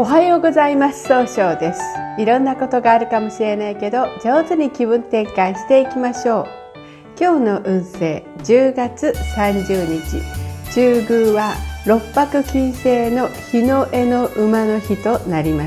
おはようございます。総称です。いろんなことがあるかもしれないけど、上手に気分転換していきましょう。今日の運勢、10月30日、中宮は六白金星の日の絵の馬の日となります。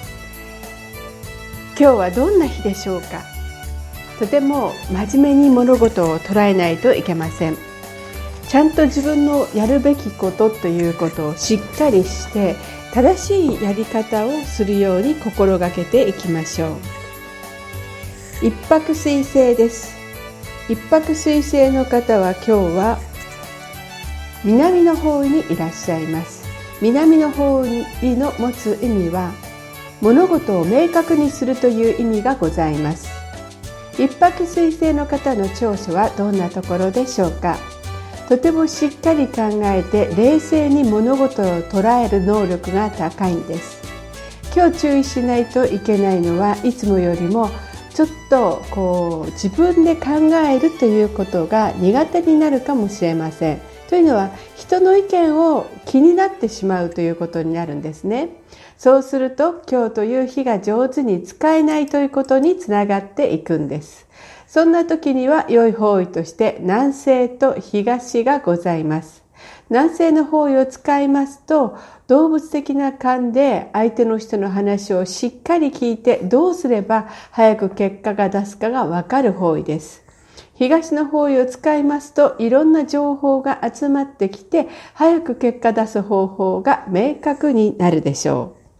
今日はどんな日でしょうか。とても真面目に物事を捉えないといけません。ちゃんと自分のやるべきことということをしっかりして正しいやり方をするように心がけていきましょう。一白水星です。一白水星の方は今日は南の方位にいらっしゃいます。南の方位の持つ意味は物事を明確にするという意味がございます。一白水星の方の長所はどんなところでしょうか。とてもしっかり考えて冷静に物事を捉える能力が高いんです。今日注意しないといけないのはいつもよりもちょっと自分で考えるということが苦手になるかもしれません。というのは人の意見を気になってしまうということになるんですね。そうすると今日という日が上手に使えないということにつながっていくんです。そんな時には良い方位として南西と東がございます。南西の方位を使いますと動物的な勘で相手の人の話をしっかり聞いてどうすれば早く結果が出すかがわかる方位です。東の方位を使いますといろんな情報が集まってきて早く結果出す方法が明確になるでしょう。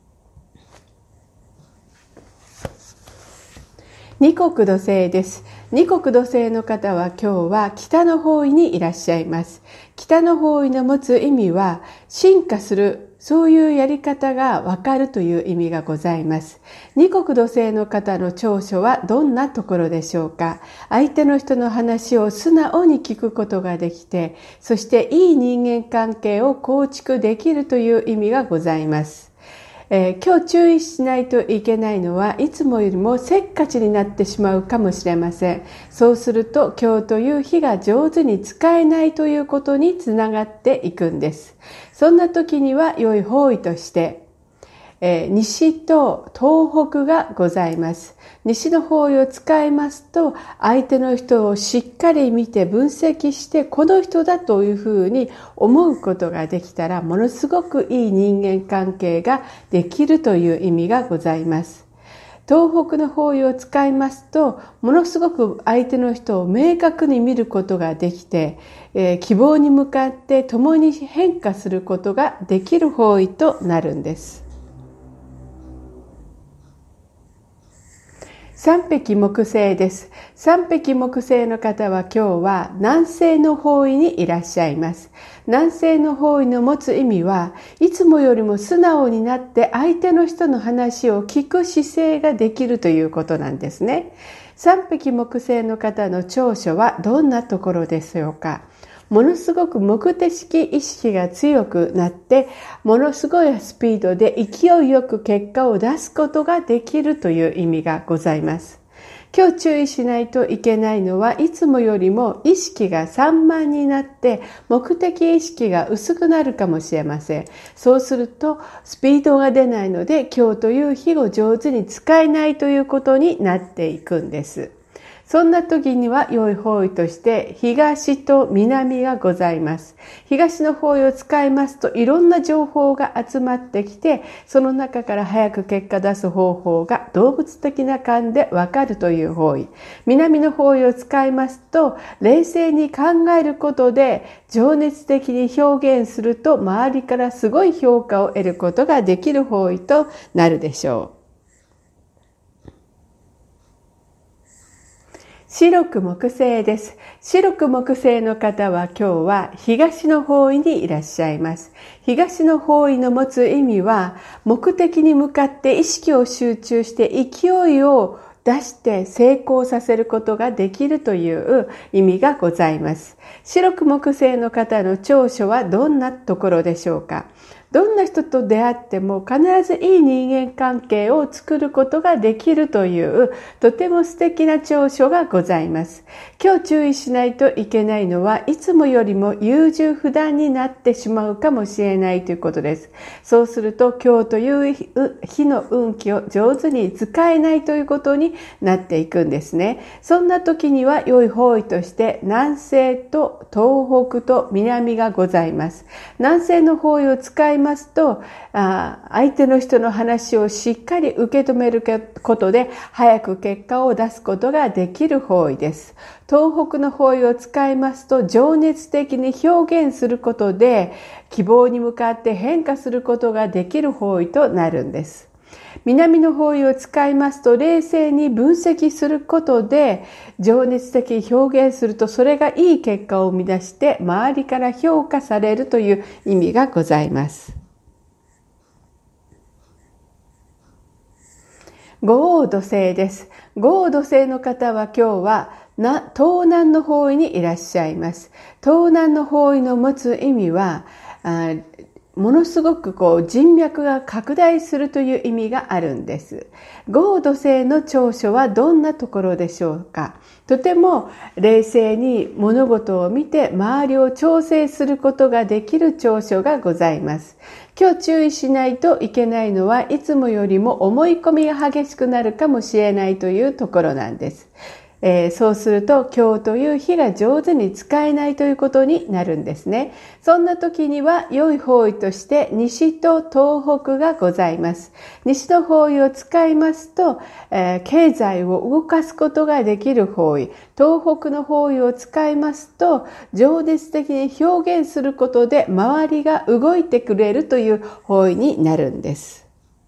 二国土星です。二国土星の方は今日は北の方位にいらっしゃいます。北の方位の持つ意味は進化する、そういうやり方がわかるという意味がございます。二国土星の方の長所はどんなところでしょうか。相手の人の話を素直に聞くことができて、そしていい人間関係を構築できるという意味がございます。今日注意しないといけないのはいつもよりもせっかちになってしまうかもしれません。そうすると今日という日が上手に使えないということにつながっていくんです。そんな時には良い方位として西と東北がございます。西の方位を使いますと相手の人をしっかり見て分析してこの人だというふうに思うことができたらものすごくいい人間関係ができるという意味がございます。東北の方位を使いますとものすごく相手の人を明確に見ることができて、希望に向かって共に変化することができる方位となるんです。三匹木星です。三匹木星の方は今日は南西の方位にいらっしゃいます。南西の方位の持つ意味はいつもよりも素直になって相手の人の話を聞く姿勢ができるということなんですね。三匹木星の方の長所はどんなところでしょうか。ものすごく目的意識が強くなってものすごいスピードで勢いよく結果を出すことができるという意味がございます。今日注意しないといけないのはいつもよりも意識が散漫になって目的意識が薄くなるかもしれません。そうするとスピードが出ないので今日という日を上手に使えないということになっていくんです。そんな時には良い方位として東と南がございます。東の方位を使いますといろんな情報が集まってきてその中から早く結果出す方法が動物的な勘でわかるという方位。南の方位を使いますと冷静に考えることで情熱的に表現すると周りからすごい評価を得ることができる方位となるでしょう。白く木星です。白く木星の方は今日は東の方位にいらっしゃいます。東の方位の持つ意味は目的に向かって意識を集中して勢いを出して成功させることができるという意味がございます。白く木星の方の長所はどんなところでしょうか。 どんな人と出会っても必ずいい人間関係を作ることができるというとても素敵な長所がございます。今日注意しないといけないのはいつもよりも優柔不断になってしまうかもしれないということです。そうすると今日という日の運気を上手に使えないということになっていくんですね。そんな時には良い方位として南西と東北と南がございます。南西の方位を使いますと、相手の人の話をしっかり受け止めることで早く結果を出すことができる方位です。東北の方位を使いますと情熱的に表現することで希望に向かって変化することができる方位となるんです。南の方位を使いますと冷静に分析することで情熱的に表現するとそれがいい結果を生み出して周りから評価されるという意味がございます。五黄土星です。五黄土星の方は今日は東南の方位にいらっしゃいます。東南の方位の持つ意味はものすごく人脈が拡大するという意味があるんです。五黄土星の長所はどんなところでしょうか。とても冷静に物事を見て周りを調整することができる長所がございます。今日注意しないといけないのはいつもよりも思い込みが激しくなるかもしれないというところなんです。そうすると今日という日が上手に使えないということになるんですね。そんな時には良い方位として西と東北がございます。西の方位を使いますと、経済を動かすことができる方位。東北の方位を使いますと情熱的に表現することで周りが動いてくれるという方位になるんです。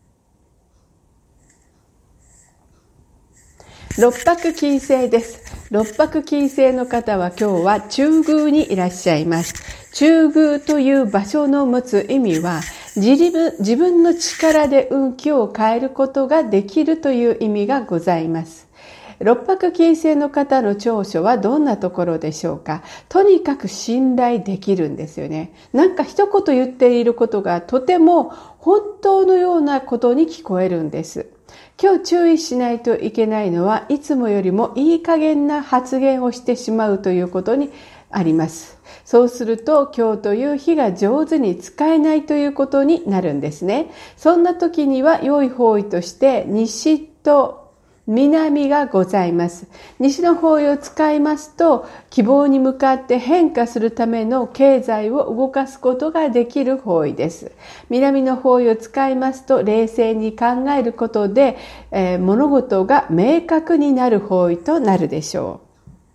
六白金星です。六白金星の方は今日は中宮にいらっしゃいます。中宮という場所の持つ意味は自分の力で運気を変えることができるという意味がございます。六白金星の方の長所はどんなところでしょうか。とにかく信頼できるんですよね。なんか一言言っていることがとても本当のようなことに聞こえるんです。今日注意しないといけないのはいつもよりもいい加減な発言をしてしまうということにあります。そうすると今日という日が上手に使えないということになるんですね。そんな時には良い方位として西と南がございます。西の方位を使いますと希望に向かって変化するための経済を動かすことができる方位です。南の方位を使いますと冷静に考えることで、物事が明確になる方位となるでしょう。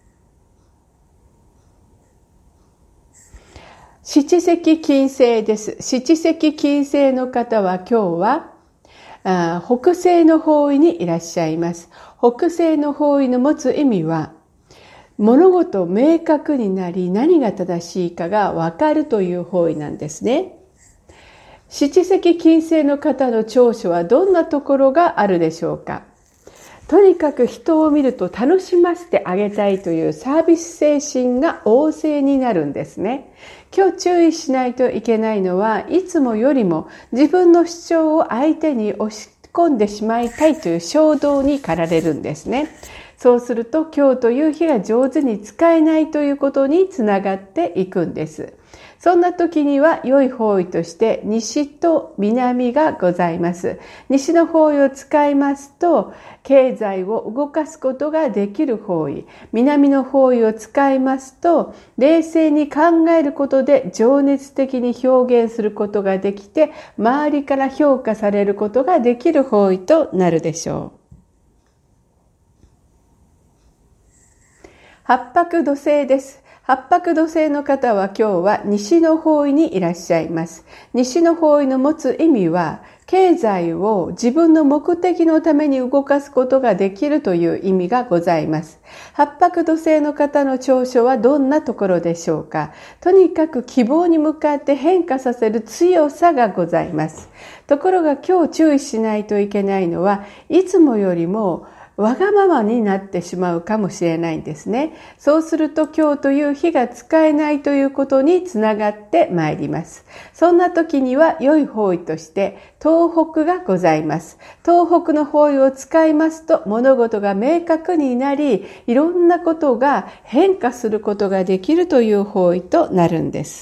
七石金星です。七石金星の方は今日は北西の方位にいらっしゃいます。北西の方位の持つ意味は物事明確になり何が正しいかが分かるという方位なんですね。七石金星の方の長所はどんなところがあるでしょうか。とにかく人を見ると楽しませてあげたいというサービス精神が旺盛になるんですね。今日注意しないといけないのはいつもよりも自分の主張を相手に押し込んでしまいたいという衝動に駆られるんですね。そうすると今日という日が上手に使えないということにつながっていくんです。そんな時には良い方位として西と南がございます。西の方位を使いますと経済を動かすことができる方位。南の方位を使いますと冷静に考えることで情熱的に表現することができて周りから評価されることができる方位となるでしょう。八白土星です。八白土星の方は今日は西の方位にいらっしゃいます。西の方位の持つ意味は経済を自分の目的のために動かすことができるという意味がございます。八白土星の方の長所はどんなところでしょうか。とにかく希望に向かって変化させる強さがございます。ところが今日注意しないといけないのはいつもよりもわがままになってしまうかもしれないんですね。そうすると今日という日が使えないということにつながってまいります。そんな時には良い方位として東北がございます。東北の方位を使いますと物事が明確になり、いろんなことが変化することができるという方位となるんです。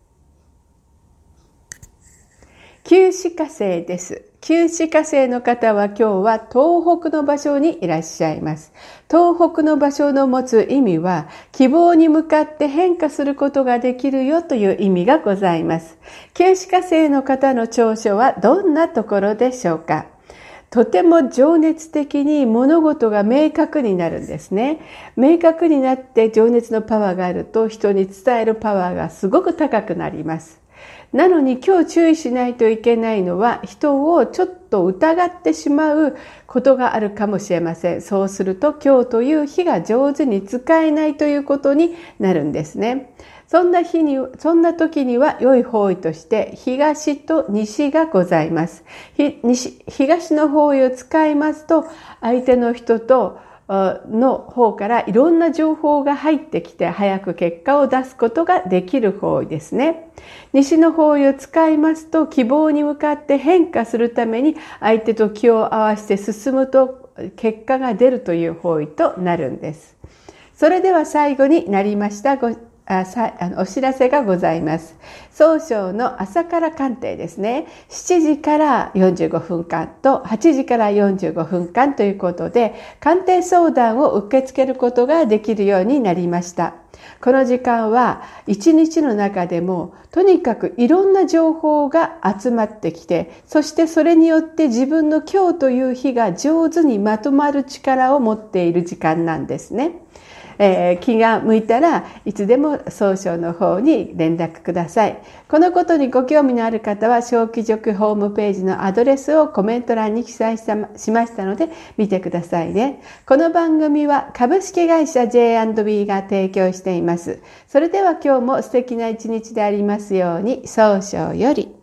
旧歯科生です。旧歯科生の方は今日は東北の場所にいらっしゃいます。東北の場所の持つ意味は、希望に向かって変化することができるよという意味がございます。旧歯科生の方の長所はどんなところでしょうか。とても情熱的に物事が明確になるんですね。明確になって情熱のパワーがあると人に伝えるパワーがすごく高くなります。なのに今日注意しないといけないのは、人をちょっと疑ってしまうことがあるかもしれません。そうすると今日という日が上手に使えないということになるんですね。そんな時には良い方位として東と西がございます。東の方位を使いますと、相手の人の方からいろんな情報が入ってきて早く結果を出すことができる方位ですね。西の方位を使いますと、希望に向かって変化するために相手と気を合わせて進むと結果が出るという方位となるんです。それでは最後になりましたお知らせがございます。早朝の朝から鑑定ですね。7時から45分間と8時から45分間ということで、鑑定相談を受け付けることができるようになりました。この時間は一日の中でもとにかくいろんな情報が集まってきて、そしてそれによって自分の今日という日が上手にまとまる力を持っている時間なんですね。気が向いたらいつでも総称の方に連絡ください。このことにご興味のある方は小規塾ホームページのアドレスをコメント欄に記載しましたので見てくださいね。この番組は株式会社 J&B が提供しています。それでは今日も素敵な一日でありますように。総称より。